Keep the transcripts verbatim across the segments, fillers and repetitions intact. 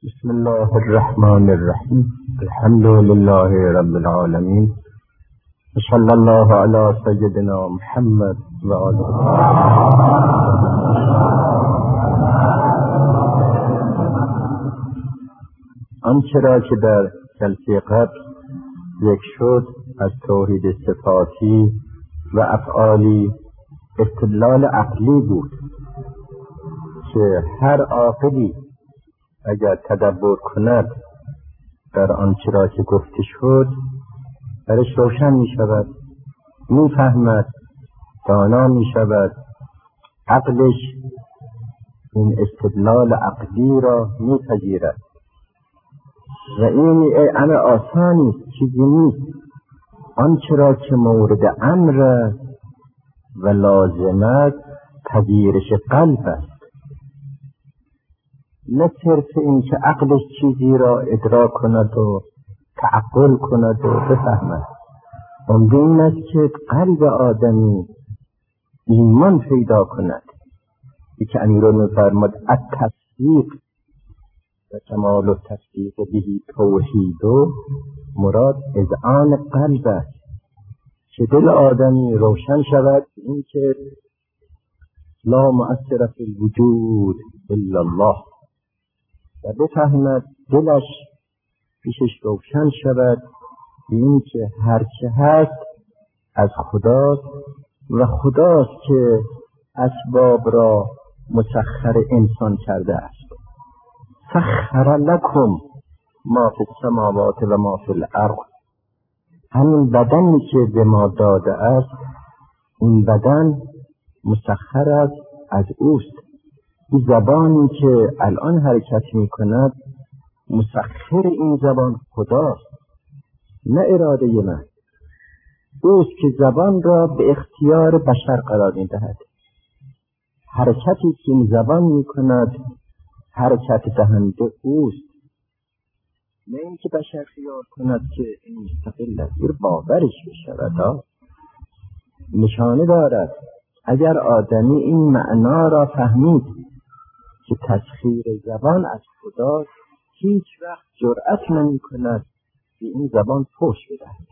بسم الله الرحمن الرحیم. الحمد لله رب العالمین و صلی الله علی سیدنا محمد و آله. آنچه را که در جلسه قبل ذکر شد از توحید صفاتی و افعالی استدلال عقلی بود که هر عاقلی اگر تدبر کند در آنچه را که گفته شد برش روشن می شود، می فهمد، دانا می شود، عقلش این استدلال عقلی را می پذیرد و این امر آسانی چیزی نیست. آنچه را که مورد امر و لازمت پذیرش قلب است، نه صرف این که عقلش چیزی را ادراک کند و تعقل کند و بفهمد. عمده این است که قلب آدمی ایمان پیدا کند. ای که امیرالمومنین فرمود التصدیق و کمال التصدیق به توحید و مراد اذعان قلب است که دل آدمی روشن شود این که لا مؤثر فی الوجود الا الله و بفهمد، دلش پیشش روشن شود این که هرچه هست از خداست و خداست که اسباب را مسخر انسان کرده است. سخر لکم ما فی السماوات و ما فی الارض. همین بدنی که به ما داده است، این بدن مسخر است، از اوست. این زبانی که الان حرکت می کند، مسخر این زبان خداست، نه اراده من. اوست که زبان را به اختیار بشر قرار می دهد. حرکتی که این زبان می کند حرکت دهنده اوست، نه این که بشر خیال کند که این مستقل است. این باورش بشود. نشانه دارد اگر آدمی این معنا را فهمید که تسخیر زبان از خدا، هیچ وقت جرأت نمی کند به این زبان فحش بدهد،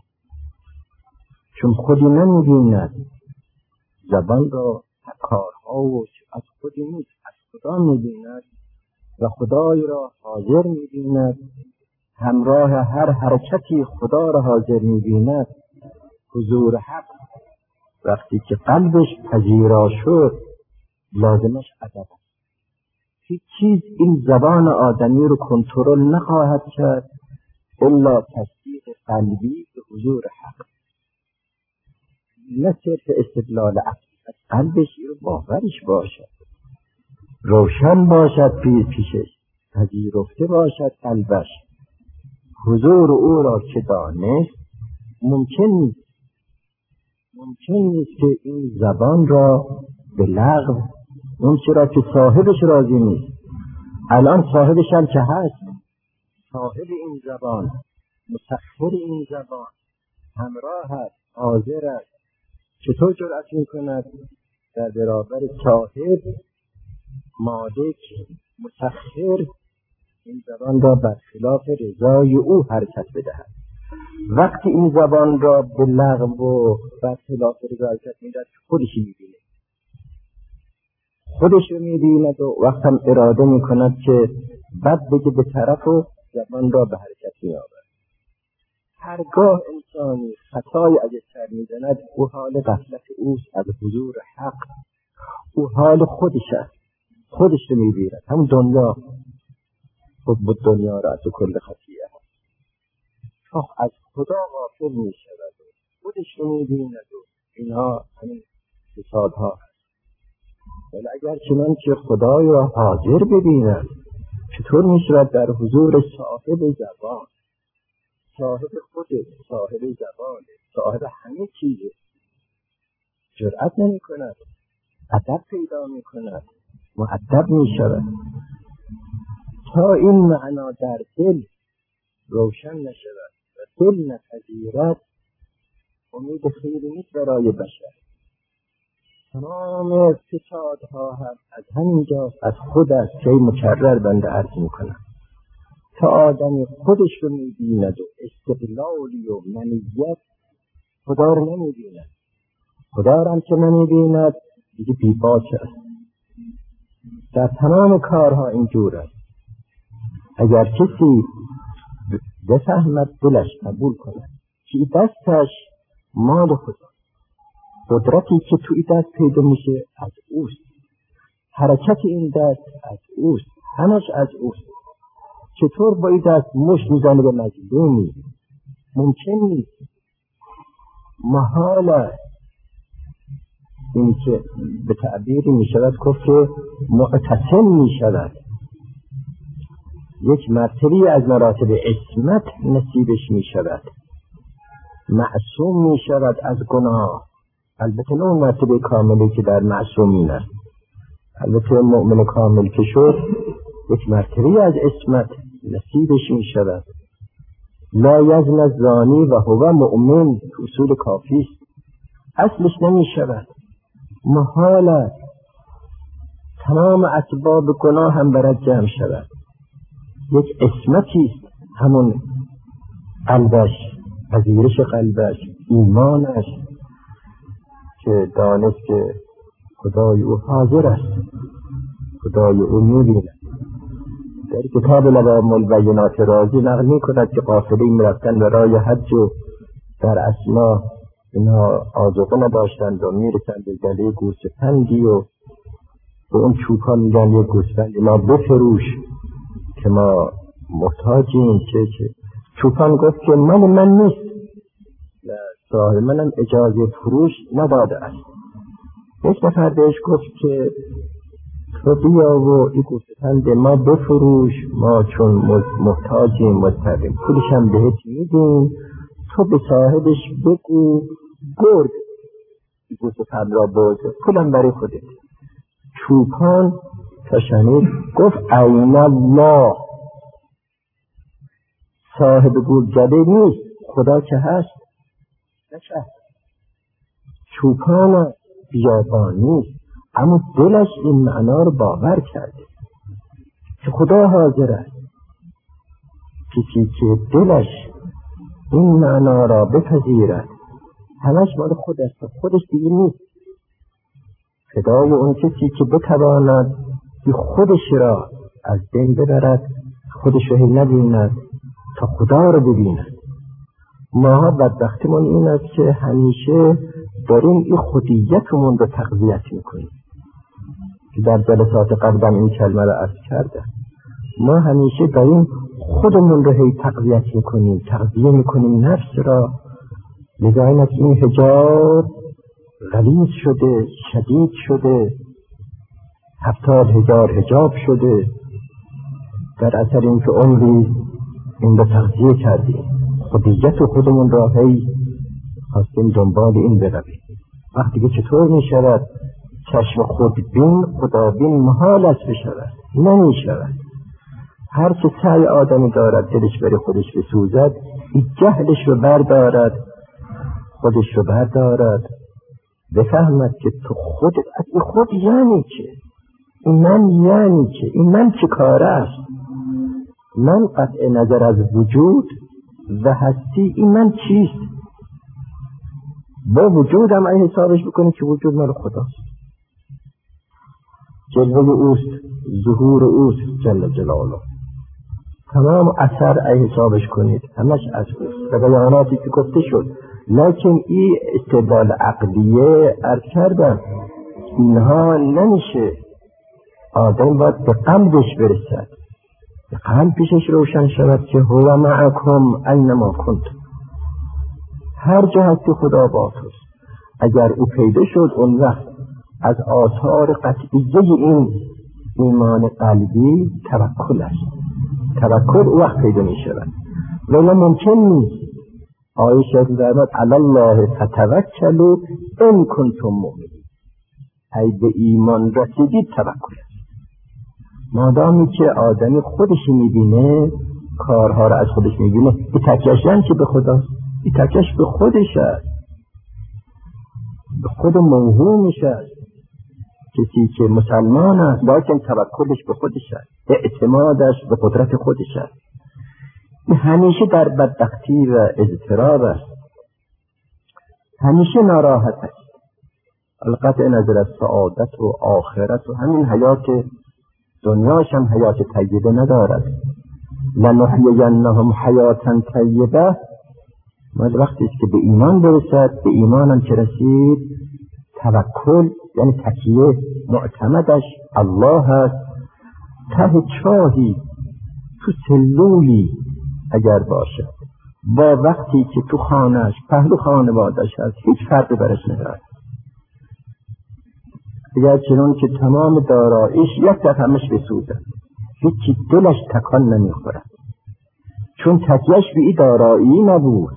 چون خودی نمی بیند زبان را. کارها و از خودی نیست، از خدا می بیند و خدای را حاضر می بیند. همراه هر حرکتی خدا را حاضر می بیند. حضور حق وقتی که قلبش پذیرا شد، لازمش ادب است. هیچ چیز این زبان آدمی رو کنترل نخواهد کرد الا تصدیق قلبی به حضور حق. نه صرف استدلال عقلی، قلبش رو باورش باشد، روشن باشد، پیر پیشش پذیرفته باشد قلبش. حضور او را که دانست، ممکن نیست ممکن نیست که این زبان را به لغو، اون چرا که صاحبش راضی نیست. الان صاحبش هم که هست، صاحب این زبان، مسخر این زبان، همراه هست، حاضر است، چطور جرأت می کند در برابر صاحب، مالک، مسخر این زبان را برخلاف رضای او حرکت بدهد؟ وقتی این زبان را به لغو و برخلاف رضا حرکت میدهد، خودشی میبینه خودش رو میبیند و وقت هم اراده میکند که بد بگه به طرف و زبان را به حرکت میآورد. هرگاه انسانی خطای اگه سر میزند، او حال غفلت اوست از حضور حق. او حال خودش است، خودش رو میبیند. هم دنیا خود بود دنیا را از کل خطیه هست، از خدا غافل میشود و خودش رو میبیند و اینها همین فسادها هست. ولی اگر چنانچه خدای را حاضر ببیند، چطور میشود در حضور صاحب زبان، صاحب خود، صاحب زبان، صاحب همه چیزه، جرأت نمی کند، ادب پیدا می کند، مؤدب می شود. تا این معنا در دل روشن نشود و دل نپذیرد، امید خیری نیست برای بشر. تمام فسادها هم از همینجا، از خود است که مکرر بنده عرض میکنم. تا آدمی خودش رو می‌بیند و استقلالی و منیت، خدا رو نمی‌بیند. خدا رو هم که نمی‌بیند دیگه بی‌باک است. در تمام کارها اینجور است. اگر کسی بفهمد دلش قبول کند که این دستش مال خدا، قدرتی که توی دست پیدا میشه از اوست، حرکت این دست از اوست، همش از اوست. چطور با این دست مشت میزنه به مظلومی؟ ممکن نیست، محال است. این که به تعبیری میشود گفت که معتصم میشود، یک مرتبه از مراتب عصمت نصیبش میشود، معصوم میشود از گناه. البته نه اون مرتبه کاملی که در معصومین است، البته مؤمن کامل که شد یک مرتبه از عصمت نصیبش میشود. لا یزن الزانی و هو مؤمن، اصول کافی است، اصلش نمیشود، محال است. تمام اسباب گناه هم برد جمع شود. یک عصمتی است، همون قلبش، پذیرش قلبش، ایمانش که دانست که خدای او حاضر است، خدای او می‌بیند. در کتاب لوام البینات رازی نقل می‌کند که قافله می‌رفتند برای حج و در اثنا اینها آذوقه نداشتند و می‌رسند به گله گوسفندی و به اون چوپان میگن یک گوسفند ما بفروش که ما محتاجیم. چه چه چوپان گفت که من من نیست، صاحب منم اجازه فروش نداده است. یک نفر بهش گفت که تو بیا و این گوسفند ما بفروش، ما چون محتاجیم مضطریم، پولش هم بهت میدیم، تو به صاحبش بگو گرد این گوسفند را برده، پولم برای خودت. چوپان تا شنید گفت عین الله، صاحب گوسفند نیست، خدا که هست نشه. چوپان بیابان نیست، اما دلش این معنا رو باور کرده که خدا حاضر است. کسی که دلش این معنا را بپذیرد همش مال خود است، خودش دیگه نیست. فدای اون کسی که بتواند که خودش را از بین ببرد، خودش را نبیند تا خدا را ببیند. ما بدبختیمون این است که همیشه داریم این خودیتمون رو تقویت میکنیم، که در جلسات قبلم این کلمه را عرض کردم. ما همیشه داریم خودمون رو هی تقویت میکنیم، تقویه میکنیم نفس را. لذا این است این حجاب غلیظ شده، شدید شده، هفتاد هزار حجاب شده، در اثر این که عمری این رو تغذیه کردیم، خودیت خودمون را هی خواستیم دنبال این برویم. وقتی که چطور می شود چشم خودبین خدابین محال است بشود، نمی شود. هر چه سعی آدمی دارد دلش برای خودش بسوزد، این جهلش رو بردارد، خودش رو بردارد، بفهمد که تو خود این خود یعنی چه، این من یعنی چه، این من چه کاره است. من قطع نظر از وجود و هستی، این من چیست؟ با وجودم ای حسابش بکنی که وجود مال خداست، جلوه اوست، ظهور اوست جل جلاله. تمام اثر ای حسابش کنید همش از اوست و بیاناتی که گفته شد. لیکن این استدلال عقلیه عرض کردم، اینها نمیشه. آدم باید به قلبش برسد، به قلب پیشش روشن شود که هو معکم اینما کنتم، هر جا هستی خدا با توست. اگر او پیدا شد اون وقت از آثار قطعیه این ایمان قلبی توکل است. توکل او وقت پیدا می شود، ولی ممکن نیست. آیه فرمود علی الله فتوکلوا ان کنتم مؤمنین، ای به ایمان رسیدید توکل است. مادامی که آدمی خودش میبینه، کارها را از خودش میبینه، این تکیهش یعنی چه؟ به خداست. این تکیهش به خودش است، به خود موهومش است. کسی که مسلمان است لیکن توکلش به خودش است، اعتمادش به قدرت خودش است. همیشه در بدبختی و اضطراب است، همیشه ناراحت است. القطع نظر از سعادت و آخرت و همین حیات دنیاش هم حیات طیبه ندارد. لنحیینهم حیاتا طیبه، وقتی است که به ایمان برسد، به ایمان هم که رسید، توکل یعنی تکیه معتمدش الله هست. ته چاهی تو سلولی اگر باشد، با وقتی که تو خانهش پهلو خانوادش هست، هیچ فرقی برش ندارد. اگر چنون که تمام داراییش یک دفعه همش بسوزد، هیچی دلش تکان نمیخورد، چون تکیهش به این دارایی نبود.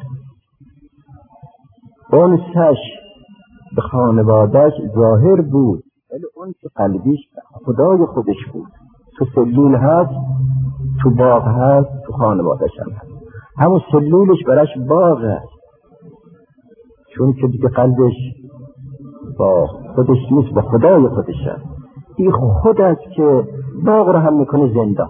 اون سش به خانوادش ظاهر بود، ولی اون که قلبیش خدای خودش بود. تو سلول هست، تو باغ هست، تو خانوادش هم هست. همون سلولش برش باغ هست، چون که دیگه قلبش با خودش نیست، با خدای خودش هست. این خود است که باغ رو هم میکنه زنده.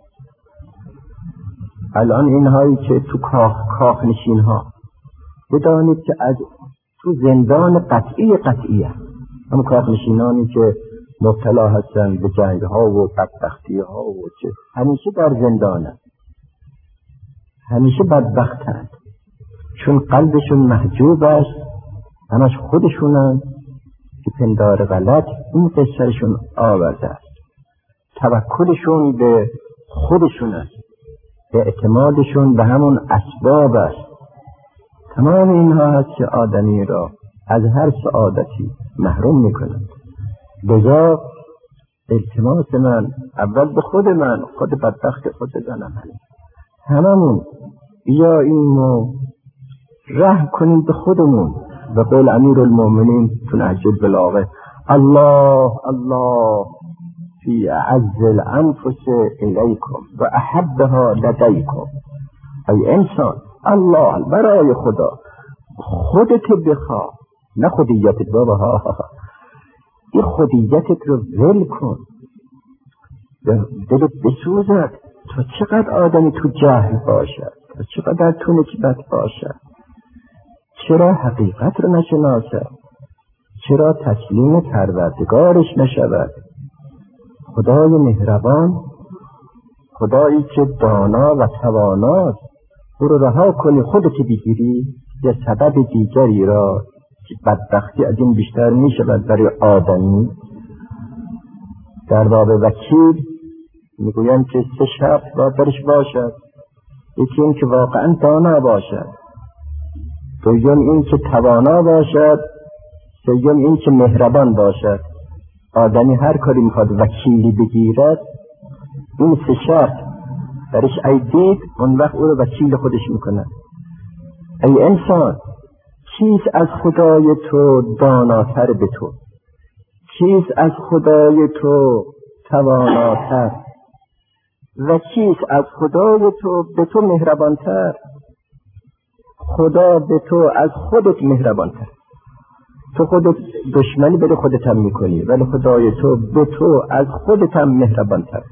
الان اینهایی که تو کاخ کاخ نشین ها، بدانید که از تو زندان قطعی قطعی هست. هم کاخ نشینانی که مبتلا هستن به جنگ ها و بدبختی ها و چه، همیشه در زندان هست، همیشه بدبخت هست، چون قلبشون محجوب است. همش خودشونن که پندار غلط این قصرشون آورده است. توکلشون به خودشون است، اعتمادشون به همون اسباب است. تمام اینها هست که آدمی را از هر سعادتی محروم میکنند. لذا التماس من اول به خود من، خود بدبخت خود زنم هست، هممون بیاییم و رحم کنیم به خودمون. و قول امیر المؤمنین تو نهج البلاغه: الله الله فی اعز الانفس الیکم و احبها لدیکم. ای انسان، الله برای خدا خودت بخوا، نه خودیتت. بابا ها این خودیتت رو ول کن، دلت بسوزد. تا چقدر آدمی تو جهل باشد، تا چقدر تو نکبت باشد، چرا حقیقت رو نشناسد، چرا تسلیم پروردگارش نشود. خدای مهربان، خدایی که دانا و تواناست، او رو رها کنی خودت بگیری، یه سبب دیگری را که بدبختی از این بیشتر می شود برای آدمی. در باب وکیل میگویم که سه شرط باید درش باشد. یکی این که واقعا دانا باشد، دوم این که توانا باشد، سوم این که مهربان باشد. آدمی هر کاری میخواد وکیلی بگیرد، این سه شرط درش ای دید، اون وقت او رو وکیل خودش میکنه. ای انسان، چیست از خدای تو داناتر به تو؟ چیست از خدای تو تواناتر؟ و چیست از خدای تو به تو مهربانتر؟ خدا به تو از خودت مهربانتر. تو خودت دشمنی بده خودت هم میکنی، ولی خدای تو به تو از خودت هم مهربانتر.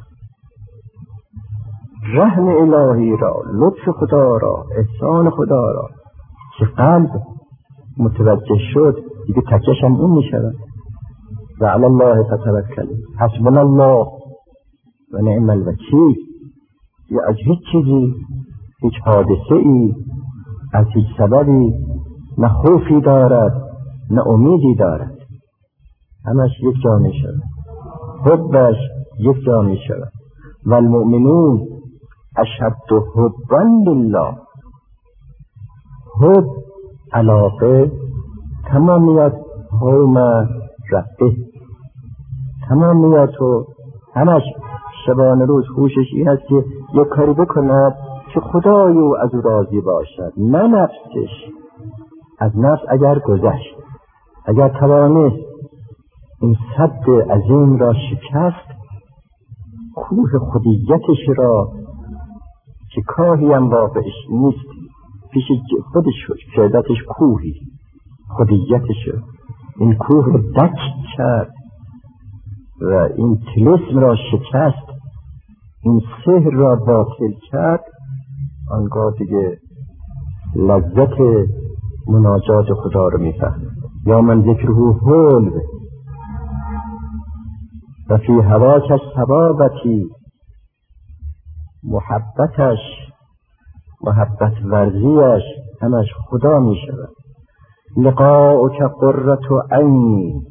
رحم الهی را، لطف خدا را، احسان خدا را که قلب متوجه شد، دیگه تکیش هم اون میشود. و علی الله فتوکلوا حسبنا الله و نعم الوکیل. یا از هیچ چیزی، هیچ حادثه ای، از هیچ سببی نه خوفی دارد نه امیدی دارد، همش یک جا می شود، حبش یک جا می شود. و المؤمنون اشد حبا لله. حب، علاقه تمام میاد، حوم ربه تمام میاد و همش شبانه روز خوشش این است که یک کاری بکند که خدای او از او راضی باشد، نه نفسش. از نفس اگر گذشت، اگر توانست این سد عظیم را شکست، کوه خودیتش را که کاهی هم واقعش نیست، پیش خودش شدتش کوهی خودیتش، این کوه را دک کرد و این طلسم را شکست، این سحر را باطل کرد. آنگاه دیگه لذت مناجات خدا رو میفهمد. یا من ذکره حول و فی هواکش ثوابتی، محبتش محبت ورزیش همش خدا می شود. لقاؤک قرة عینی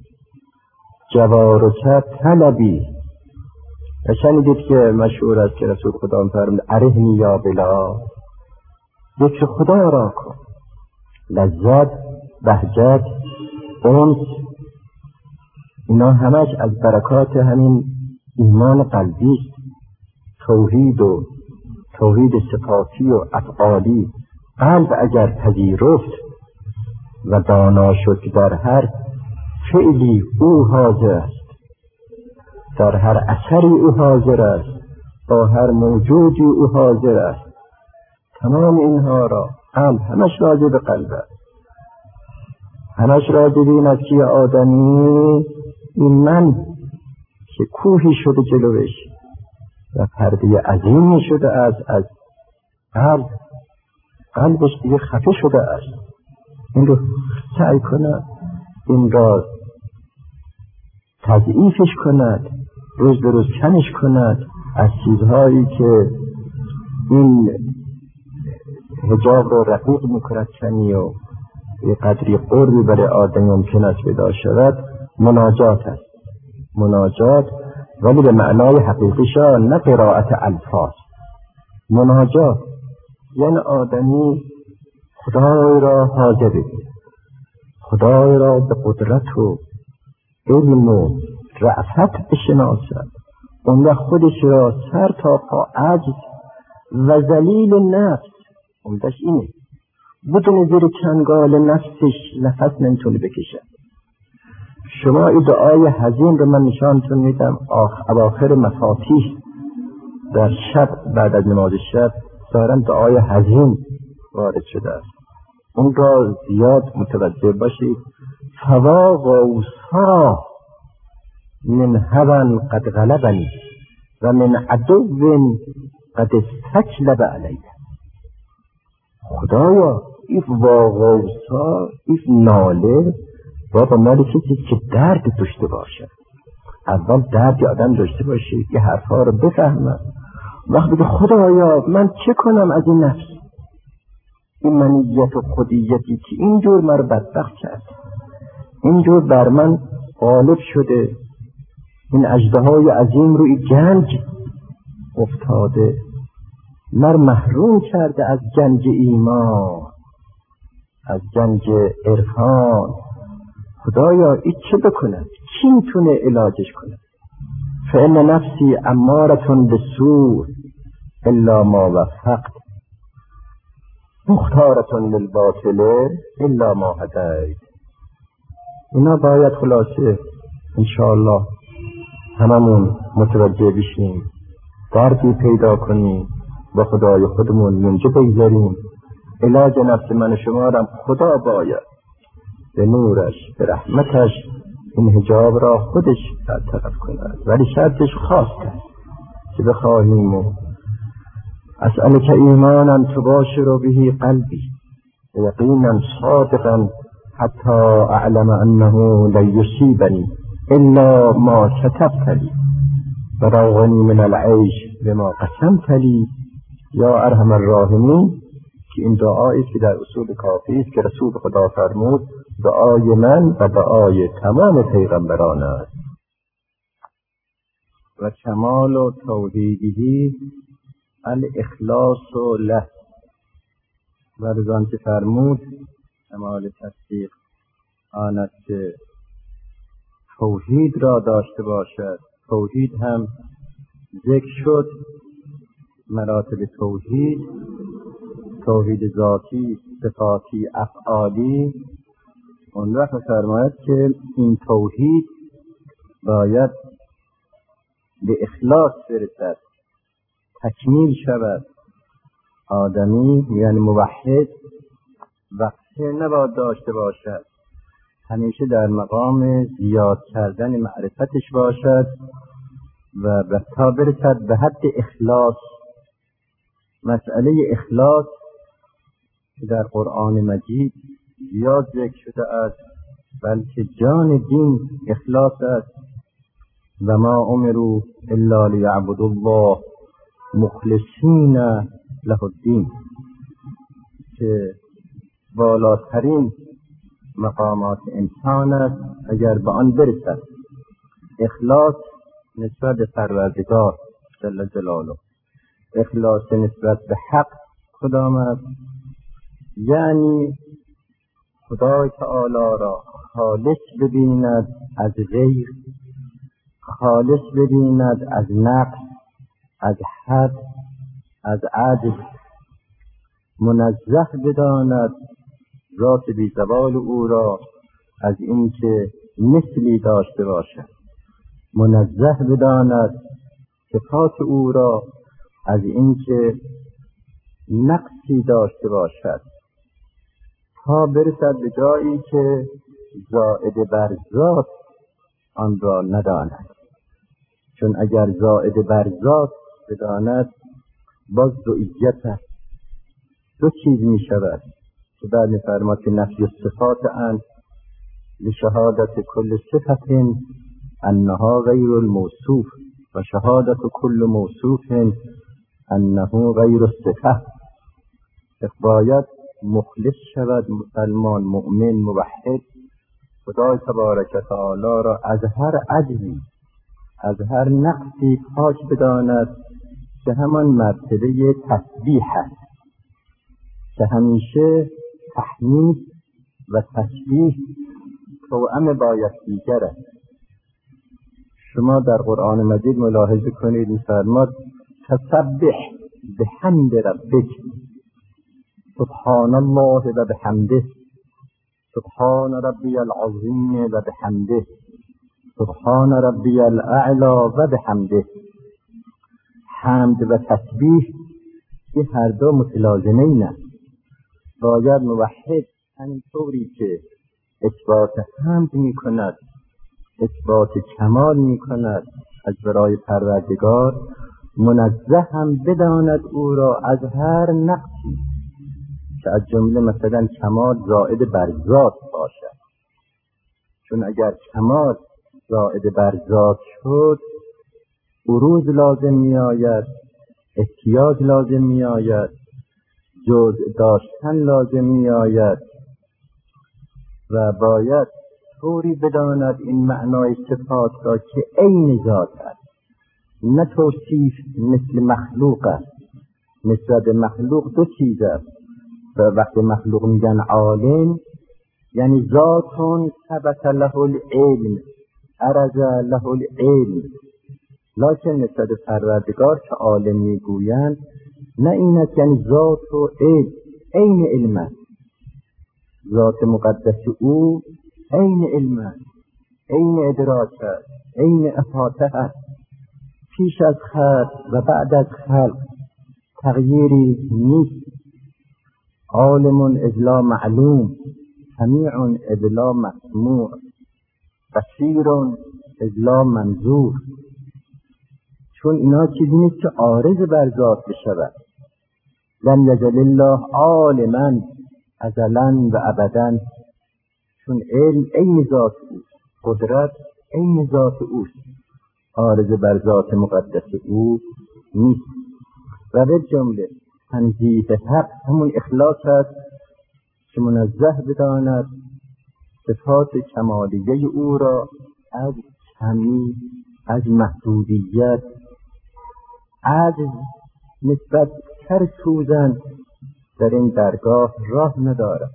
جوارک طلبی. شنیدید که مشهور است که رسول خدا فرمود ارحنی یا بلا، ذکر خدا را کن. لذت، بهجت، انس، اینا همش از برکات همین ایمان قلبی است. توحید و توحید صفاتی و افعالی قلب اگر پذیرفت و دانا شد که در هر فعلی او حاضر است، در هر اثری او حاضر است، با هر موجودی او حاضر است، تمام اینها را قلب همش راجع به قلب است. همش راجع به این است که آدمی این من که کوهی شده جلوش و پرده عظیمی شده از از قلب، قلبش دیگه خفه شده است. این رو سعی کند این را تضعیفش کند، روز به روز کمش کند از چیزهایی که این حجاب رو رقیق میکند کمی و یه قدری قربی برای آدم ممکن است پیدا شود. مناجات است، مناجات، ولی به معنای حقیقیشان، نه قرائت الفاظ. مناجات یعنی آدمی خدای را حاضر بگیرد، خدای را به قدرت و علم و رأفت بشناسد، اون وقت خودش را سر تا پا عجز و ذلیل نفس، اونش اینه، بدون زیر چنگال نفسش نفس نمیتونه بکشد. شما این دعای حزین رو من نشانتون میدم، اواخر مفاتیح در شب بعد از نماز شب ظاهراً دعای حزین وارد شده است، اون را زیاد متوجه باشید. فوا غوثا من هوى قد غلبنی و من عدو قد استکلب علی. خدایا این واغوثا، این ناله بابا مالی کسی که درد داشته باشد. اول درد آدم داشته باشه که حرفا رو بفهمه، وقتی که خدایا من چه کنم از این نفس، این منیت و خودیتی که اینجور مرا بدبخت کرد، اینجور بر من غالب شده، این اژدهای عظیم روی گنج افتاده، مر محروم کرده از گنج ایمان، از گنج عرفان. خدایا این چه بکند؟ کی میتونه علاجش کند؟ فإن نفسی امارة بالسوء الا ما وفقت، مختارة للباطل الا ما هدیت. اینا باید خلاصه انشاءالله هممون متوجه بشیم، دردی پیدا کنیم، با خدای خودمون منجه بگذاریم. علاج نفس من شما را خدا باید به نورش، به رحمتش این حجاب را خودش برطرف کند، ولی شرطش خاص است که بخواهیم و اسألک ایمانا تباشر به قلبی یقینا صادقا حتی اعلم انه لن یصیبنی الا ما كتبت لی وراغنی من العیش بما قسمت لی یا ارحم الراحمین، که این دعایی که در اصول کافی است که رسول خدا فرمود دعای من و دعای تمام پیغمبران است. و کمال و توحیدی الاخلاص له، و رضان که فرمود کمال تصدیق آن است که توحید را داشته باشد. توحید هم ذکر شد، مراتب توحید، توحید ذاتی، صفاتی، افعالی. اون وقت فرماید که این توحید باید به اخلاص برسد، تکمیل شود. آدمی یعنی موحد وقتی نباید داشته باشد، همیشه در مقام زیاد کردن معرفتش باشد و تا برسد به حد اخلاص مسئله اخلاص که در قرآن مجید زیاد ذکر شده است، بلکه جان دین اخلاص است. و ما امروا الا لیعبدوا الله مخلصین له الدین، که بالاترین مقامات انسان است اگر به آن برسد. اخلاص نسبت به پروردگار جل جلاله، اخلاص نسبت به حق کدام است؟ یعنی خدای تعالی را خالص ببیند از غیر، خالص ببیند از نقص، از حد، از عجز، منزه بداند ذات بی زوال او را از اینکه مثلی داشته باشد، منزه بداند صفات او را از اینکه نقصی داشته باشد، تا برسد به جایی که زائد بر ذات آن را نداند. چون اگر زائد بر ذات بداند، باز ذویت دو چیز می شود که بعد می فرماد که نفی الصفات ان لشهادت کل صفت انها غیر الموصوف و شهادت کل موصوف انه غیر الصفه. باید مخلص شود مسلمان، مؤمن، موحد، خدای تبارک و تعالی را از هر عجزی، از هر نقصی پاک بداند که همان مرتبه تسبیح است، که همیشه تحمید و تسبیح توأم باید دیگر است. شما در قرآن مجید ملاحظه کنید می‌فرماد تسبح بحمد ربک، سبحان الله و بحمده، سبحان ربی العظیم و بحمده، سبحان ربی الاعلی و بحمده. حمد و تسبیح این هر دو متلازمین است. باید موحد همینطوری که اثبات حمد می کند، اثبات کمال می کند از برای پروردگار، منزه هم بداند او را از هر نقصی که از جمله مثلا کمال زائد بر ذات باشد. چون اگر کمال زائد بر ذات شد، عروض لازم می آید، احتیاج لازم می آید، جزء داشتن لازم می آید و باید طوری بداند این معنای صفات را که عین ذات است، نه توصیف مثل مخلوق است. نسبت مخلوق دو چیز است. و وقتی مخلوق میگن عالم، یعنی ذاتون ثبت له العلم، عرض له العلم. لکن نسبت پروردگار که عالم میگویند، نه این است یعنی ذات و علم عین علم است. ذات مقدس او عین علم است، عین ادراک است، عین احاطه است. پیش از خلق و بعد از خلق تغییری نیست. عالم اذ لا معلوم، سمیع اذ لا مسموع، بصیر اذ لا منظور. چون اینا چیزی نیست که عارض بر ذات بشود. لم یزل الله عالما ازلا و ابدا. چون علم عین ذات اوست، قدرت عین ذات اوست، عارض بر ذات مقدس او نیست. و به جمله تنزیه حق همون اخلاص است که منزه بداند صفات کمالیه او را از کمی، از محدودیت، عجز. نسبت هر سوزن در این درگاه راه ندارد.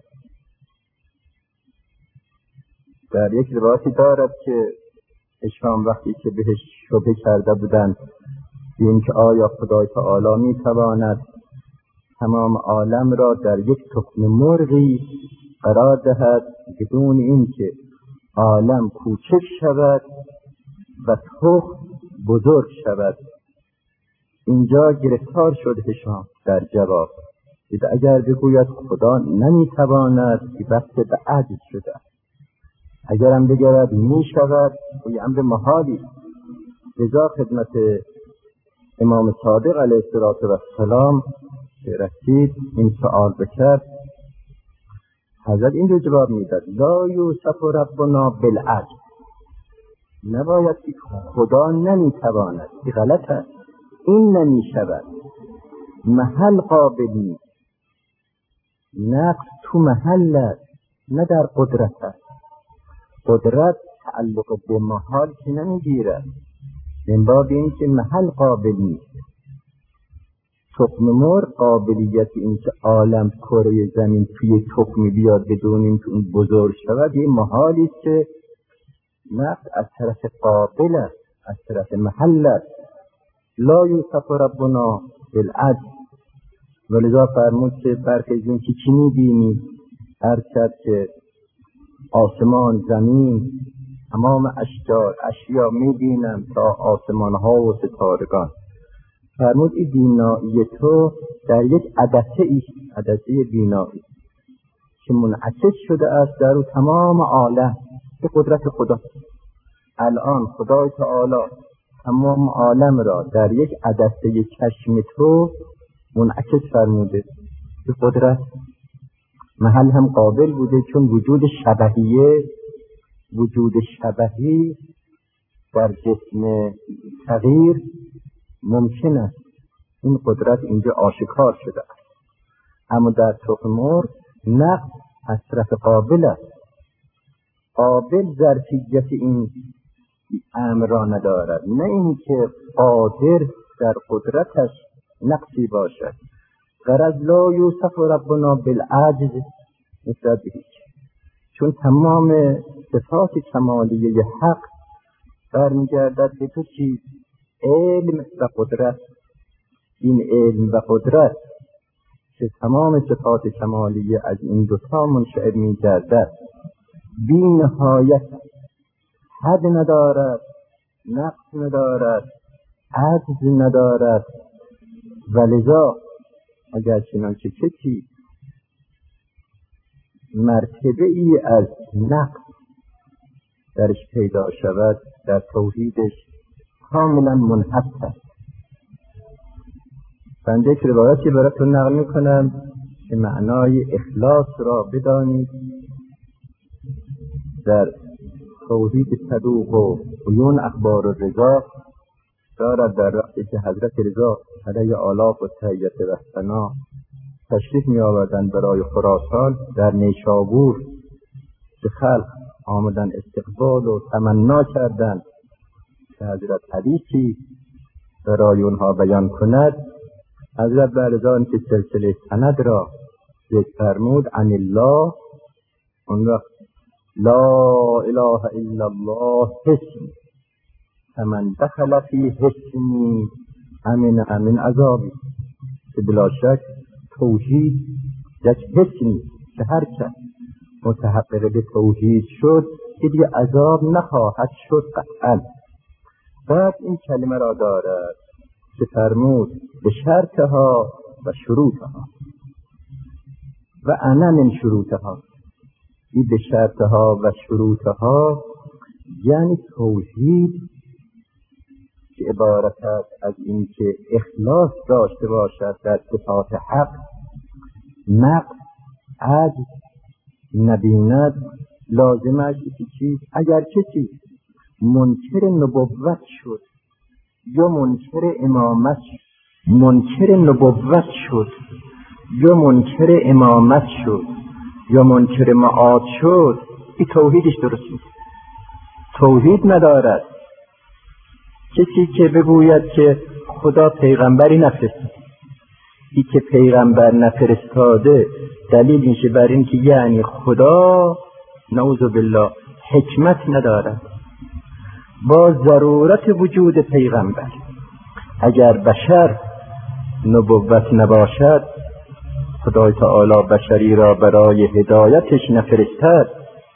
در یک روایتی دارد که اشام وقتی که بهش شبه کرده بودند این که آیا خدای تعالی می تواند تمام عالم را در یک تخم مرغی قرار دهد بدون اینکه عالم کوچک شود و تخم بزرگ شود. اینجا گرفتار شد هشام در جواب. دید اگر بگوید خدا نمیتواند که بحث به عجز شده، اگرم بگرد می شود و یه امر محالی. لذا خدمت امام صادق علیه السلام که رسید این سؤال بکرد، حضرت این رو جواب میداد: لا یوصف ربنا بالعجز. نباید که خدا نمیتواند، این غلط است، این نمیشود، محل قابل نیست. نقص تو محل است، نه در قدرت است. قدرت تعلق به محال که نمیگیرد، من باب این که محل قابل نیست. تخم مرغ قابلیت این که عالم کره زمین توی تخمی بیاد بدون این که اون بزرگ شود یه محالی است که نقص از طرف قابل است، از طرف محل است. لا یوصف ربنا بالعجز. ولذا فرمود که برخی از این که چی می‌بینی؟ هر کرد که آسمان، زمین، تمام اشجار، اشیا می‌بینم تا آسمان‌ها و ستارگان. فرمود این بینایی تو در یک عدسه ایست، عدسه بینایی که منعکس شده است در تمام عالم به قدرت خدا. الان خدای تعالی تمام عالم را در یک عدسه چشم تو منعکس فرموده به قدرت. محل هم قابل بوده، چون وجود شبهیه، وجود شبهی در جسم صغیر ممکن است. این قدرت اینجا آشکار شده است. اما در تخم مرغ نقص از طرف قابل است. قابل ظرفیت این امر را ندارد، نه اینکه قادر در قدرتش نقصی باشد. غرض لا یوصف ربنا بالعجز نسبت به هیچ، چون تمام صفات کمالیه حق برمیگردد به دو چیز: علم و قدرت. این علم و قدرت که تمام صفات کمالیه از این دوتا منشأ می‌گردد، بی نهایت، حد ندارد، نقص ندارد، عجز ندارد. ولذا اگر چنانچه کسی مرتبه ای از نقص درش پیدا شود، در توحیدش کاملا منحط است. بنده یک روایتی براتون نقل میکنم که معنای اخلاص را بدانید. در توحید صدوق و عیون اخبار الرضا دارد در وقتی که حضرت رضا علیه آلاف و تحیت و ثنا تشریف می آوردن برای خراسان، در نیشابور که خلق آمدن استقبال و تمنا کردند که حضرت حدیثی برای اونها بیان کند. حضرت بعد از آن که سلسله سند را ذکر فرمود عن الله، اون وقت لا اله الا الله حسن فمن دخل فی حسنی امن امن عذابی، که بلا شک توحید یک حسنی که هر کس متحقق به توحید شد که دیگه عذاب نخواهد شد قطعا. بعد این کلمه را دارد که فرمود به شرطها و شروطها و انا من شروطها. این به شرطها و شروطها یعنی توحید که عبارت است از این که اخلاص داشته باشد در صفات حق، نقص، عجز نبیند. لازمش این چیز اگر کسی منکر نبوت شد یا منکر امامت منکر نبوت شد یا منکر امامت شد یا منکر معاد شد، این توحیدش درست نیست. توحید ندارد. کسی که بگوید که خدا پیغمبری نفرستاد، این که پیغمبر نفرستاده دلیل میشه بر این که یعنی خدا نعوذ بالله حکمت ندارد. با ضرورت وجود پیغمبر، اگر بشر نبوت نباشد، خدای تعالی بشری را برای هدایتش نفرستد،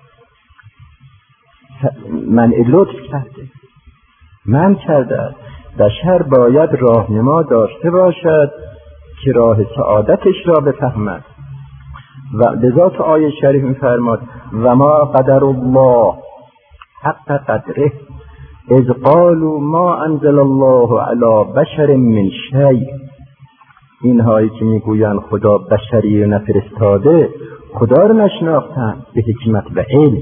منع لطف کرده، من کرده. بشر باید راهنما داشته باشد که راه سعادتش را بفهمد. و لذا تو آیه شریف می‌فرماد و ما قدر الله حق قدره، اذ قالوا ما انزل الله علی بشر من شیء، اینهایی که میگویند خدا بشری رو نفرستاده خدا رو نشناختن به حکمت و علم.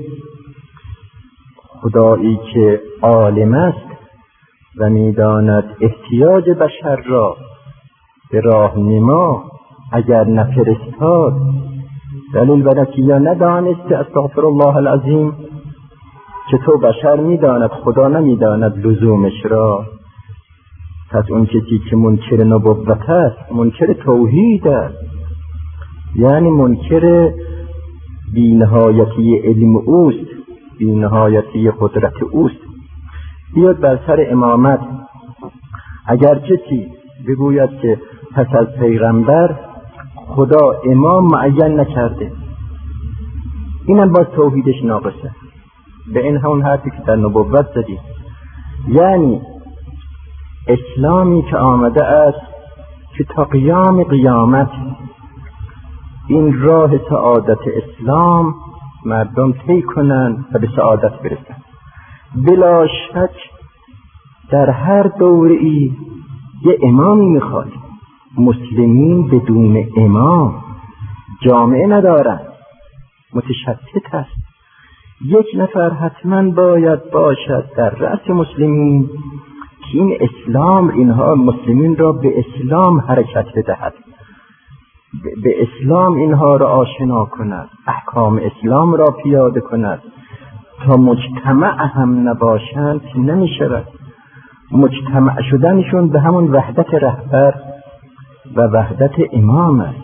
خدایی که عالم است و میداند احتیاج بشر را به راهنما اگر نفرستاد، دلیل بر اینکه یا ندانسته استغفر الله العظیم که تو بشر میداند خدا نمیداند لزومش را. پس اون کسی که منکر نبوت است منکر توحید است، یعنی منکر بی‌نهایتی علم اوست، بی‌نهایتی قدرت اوست. بیاد بر سر امامت اگر کسی بگوید که پس از پیغمبر خدا امام معین نکرده، اینم باز توحیدش ناقصه. به این همون حرفی که در نبوت زدی، یعنی اسلامی که آمده است که تا قیام قیامت این راه سعادت اسلام مردم طی کنند و به سعادت برسند. بلا شک در هر دوره‌ای یه امامی میخواد. مسلمین بدون امام جامعه ندارند، متشتت است. یک نفر حتما باید باشد در رأس مسلمین که این اسلام، اینها مسلمین را به اسلام حرکت بدهد، به اسلام اینها را آشنا کند، احکام اسلام را پیاده کند. تا مجتمع هم نباشند نمی شود. مجتمع شدنشون به همون وحدت رهبر و وحدت امام است.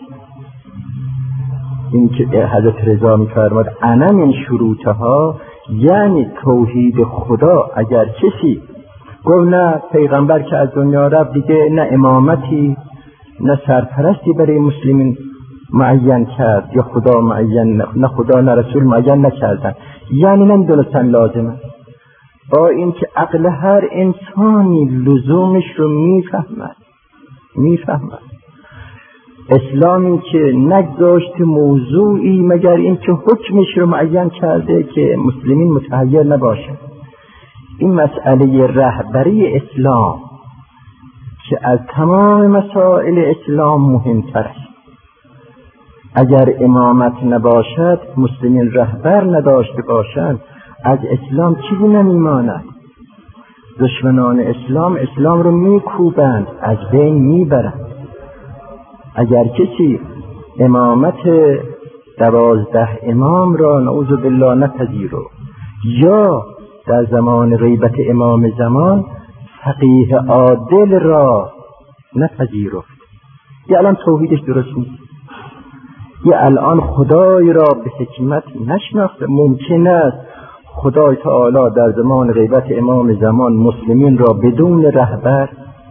این که حضرت رضا می فرماد انا من شروطها، یعنی توحید خدا. اگر کسی گفت نه پیغمبر که از دنیا رفت دیگه نه امامتی نه سرپرستی برای مسلمین معین کرد، یا خدا معین، نه خدا نه رسول معین نکردن، یعنی نمیدونستن لازمه. با این که عقل هر انسانی لزومش رو میفهمد میفهمد اسلامی که نگذاشت موضوعی مگر این که حکمش رو معین کرده که مسلمین متحیر نباشه. این مسئله رهبری اسلام که از تمام مسائل اسلام مهمتر است. اگر امامت نباشد، مسلمین رهبر نداشته باشند، از اسلام چیزی نمیماند. دشمنان اسلام اسلام رو میکوبند، از بین میبرند. اگر کسی امامت دوازده امام را نعوذ بالله نپذیره، یا در زمان غیبت امام زمان فقیه عادل را نپذیرفت، یا الان توحیدش درست نیست، یا الان خدای را به حکمت نشناخته. ممکن است خدای تعالی در زمان غیبت امام زمان مسلمین را بدون رهبر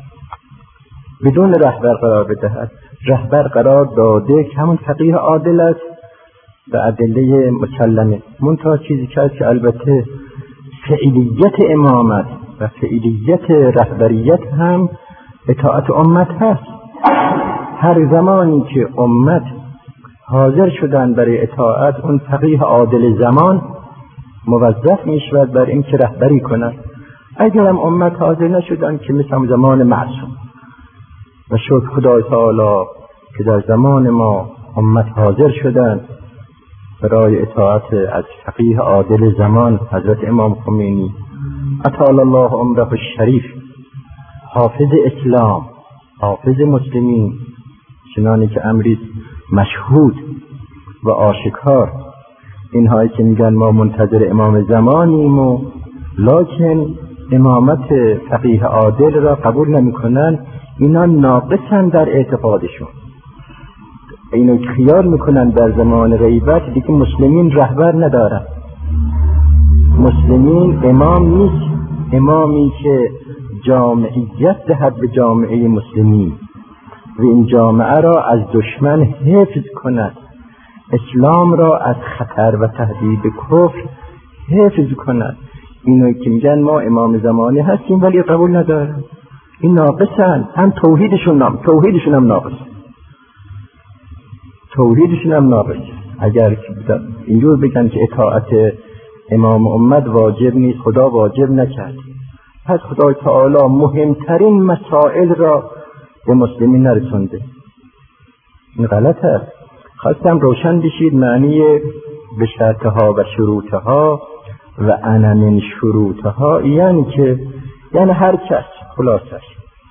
بدون رهبر قرار بدهد. رهبر قرار داده که همون فقیه عادل است و ادله مسلمه. منتها چیزی که البته فعلیت امامت و فعلیت رهبریت هم اطاعت امت هست. هر زمانی که امت حاضر شدن برای اطاعت اون فقیه عادل زمان، موظف می شود بر این که رهبری کند. اگر هم امت حاضر نشدن که مثل زمان معصوم، و شکر خدای تعالی که در زمان ما امت حاضر شدن برای اطاعت از فقیه عادل زمان حضرت امام خمینی اطال الله عمره الشریف، حافظ اسلام، حافظ مسلمین، چنانی که امری مشهود و آشکار. اینهایی که میگن ما منتظر امام زمانیم و لکن امامت فقیه عادل را قبول نمیکنن، اینا ناقصن در اعتقادشون. اینو خیال میکنن در زمان غیبت دیگه مسلمین رهبر ندارن. مسلمین امام نیست، امامی که جامعیت دهد به جامعه مسلمین و این جامعه را از دشمن حفظ کند، اسلام را از خطر و تهدید کفر حفظ کند. اینو که میگن ما امام زمانی هستیم ولی قبول ندارن، این ناقصن. هم توحیدشون نام توحیدشون هم ناقص توحیدشون هم ناقص. اگر اینجور بگن که اطاعت امام امت واجب نیست، خدا واجب نکرد، پس خدای تعالی مهمترین مسائل را به مسلمین نرسونده. این غلط است. خواستم روشن بشید معنی به شرطها و شروطها و انا من شروطها یعنی که یعنی هر کس خلاصش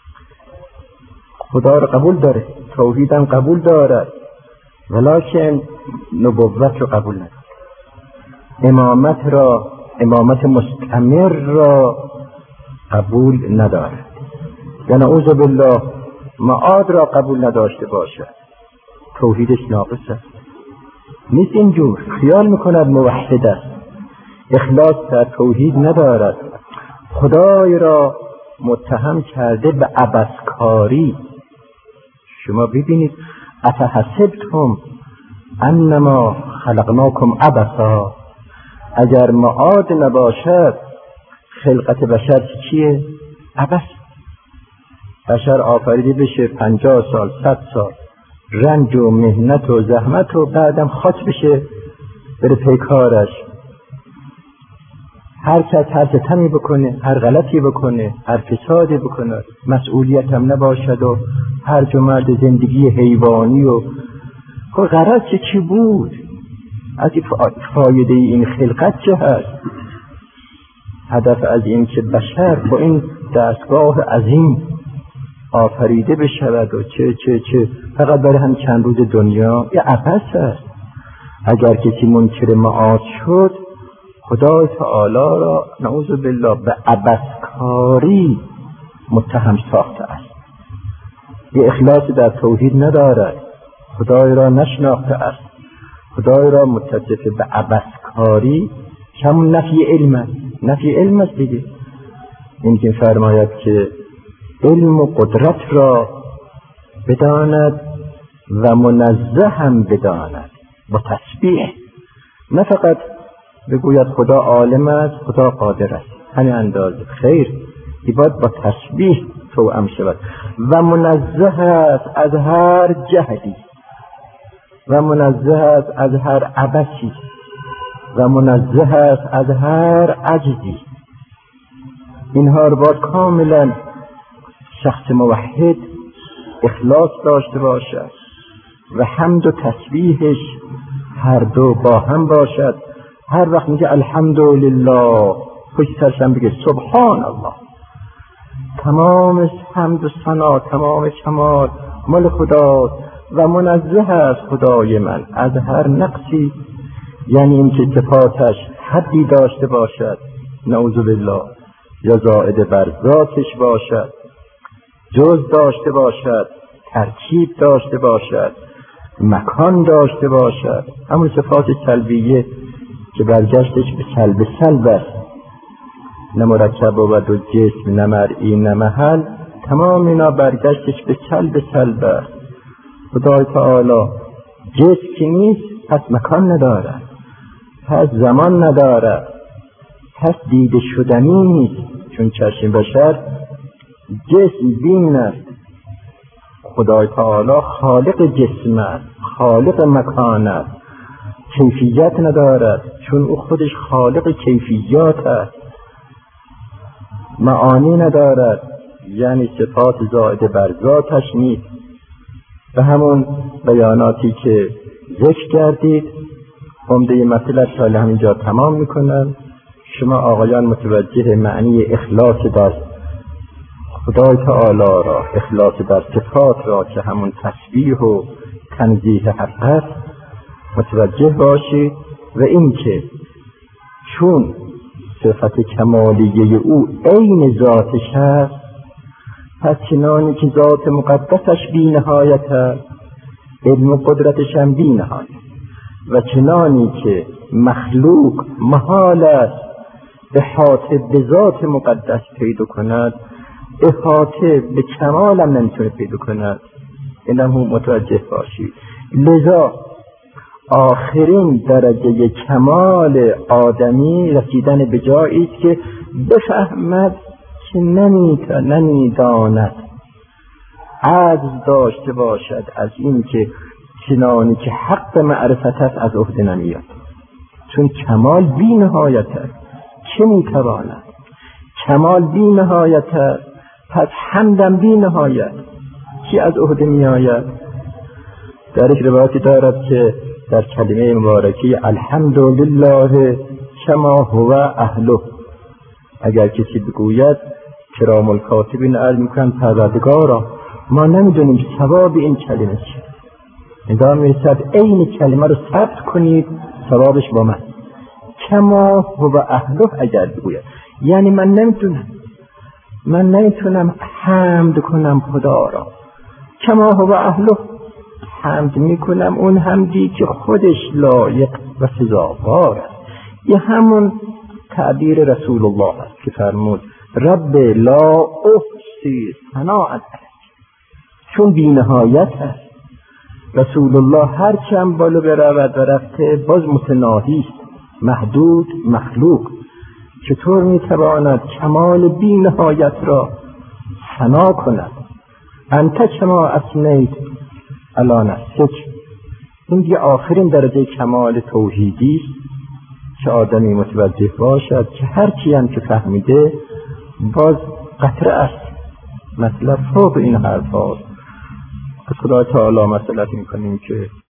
خدا را قبول داره، توحیدم قبول دارد، ولکن نبوت رو قبول نداره، امامت را امامت مستمر را قبول ندارد، یعنی اعوذ بالله معاد را قبول نداشته باشد، توحیدش ناقص است. نیست اینجور، خیال میکند موحد است، اخلاص در توحید ندارد، خدای را متهم کرده به عبثکاری. شما ببینید افحسبتم انما خلقناکم عبثا، اگر معاد نباشد خلقت بشر چیه؟ عبث. بشر آفریده بشه پنجاه سال صد سال رنج و مهنت و زحمت و بعدم خاک بشه بره پیکارش، هر کس هر ستمی بکنه، هر غلطی بکنه، هر فسادی بکنه، مسئولیت هم نباشد و هر جمرد زندگی حیوانی و غرض چه چی بود؟ از فایده این خلقت چه هست؟ هدف از این که بشر با این دستگاه عظیم آفریده بشود و چه چه چه فقط برای هم چند روز دنیا، یه عبث است. اگر کسی منکر معاد شد خدای تعالی را نعوذ بالله به عبثکاری متهم ساخته است. یه اخلاص در توحید ندارد، خدای را نشناخته است، خدای را متصف به عبثکاری، همون نفی علم است. نفی علم است دیگه. این که فرماید که علم و قدرت را بداند و منزه هم بداند با تسبیح، نه فقط بگوید خدا عالم است، خدا قادر است، همین اندازه. خیر، باید با تسبیح توأم شود و منزه است از هر جهلی و منزه است از هر عبثی و منزه است از هر عجزی. اینها رو باید کاملا شخص موحد اخلاص داشته باشد و حمد و تسبیحش هر دو با هم باشد. هر وقت میگه الحمدلله پشت سرش هم بگه سبحان الله، تمام حمد و ثنا تمام کمال مال خداست و منزه است خدای من از هر نقصی، یعنی این که صفاتش حدی داشته باشد نعوذ بالله، یا زائد بر ذاتش باشد، جز داشته باشد، ترکیب داشته باشد، مکان داشته باشد، همون صفات سلبیه که برگشتش به سلب سلب است، نه مرکب و دو جسم، نه مرئی، نه محل، تمام اینا برگشتش به سلب سلب است. خدای تعالی جسم که نیست پس مکان ندارد، پس زمان ندارد، پس دیده شدنی نیست، چون چشم بشر جسم بین است. خدای تعالی خالق جسم است، خالق مکان است، کیفیت ندارد چون او خودش خالق کیفیات است. معانی ندارد یعنی صفات زائد بر ذاتش نیست. به همون بیاناتی که ذکر کردید عمده مطلب شاید همینجا تمام میکنم. شما آقایان متوجه معنی اخلاص در خدای تعالی را، اخلاص در صفات را که همون تسبیح و تنزیه حق است متوجه باشید، و این که چون صفت کمالیه او عین ذاتش است، پس چنانی که ذات مقدسش بی نهایت است، علم و قدرتش هم بی نهایت، و چنانی که مخلوق محال است احاطه به ذات مقدس پیدا کند، احاطه به کمال هم نمیتونه پیدا کند. اینم هم متوجه باشید. لذا آخرین درجه کمال آدمی رسیدن به جایی است که بفهمد که نمیداند، عجز داشته باشد از این که چنانی که حق معرفت است از عهده نمیاد، چون کمال بی نهایت است. چه میتواند کمال بی نهایت است، پس حمدم بی نهایت. کی از عهده می آید؟ در یک روایتی دارد که در کلمه مبارکی الحمدلله کما هو اهله، اگر کسی بگوید کرام الکاتبین عرض میکنند پروردگارا ما نمیدونیم ثواب این کلمه چیه، نگاه میرسد عین کلمه رو ثبت کنید ثوابش با من. کما هو اهله اگر بگوید یعنی من نمیتونم من نمیتونم حمد کنم خدا را. کما هو اهله حمد میکنم اون حمدی که خودش لایق و سزاوار است. یه همون تعبیر رسول الله است که فرمود رب لا احصی ثناء علیک، چون بی نهایت است. رسول الله هر چند بالا برود و رفته باز متناهی است، محدود مخلوق. چطور میتواند کمال بی نهایت را ثنا کند؟ انت کما اثنیت علی نفسک. این دیگه آخرین درجه کمال توحیدی است که آدمی متوجه باشد که هر چی هم که فهمیده باز قطره است، مطلب فوق این حرف هاست. از خدا تعالی مسئلت میکنیم که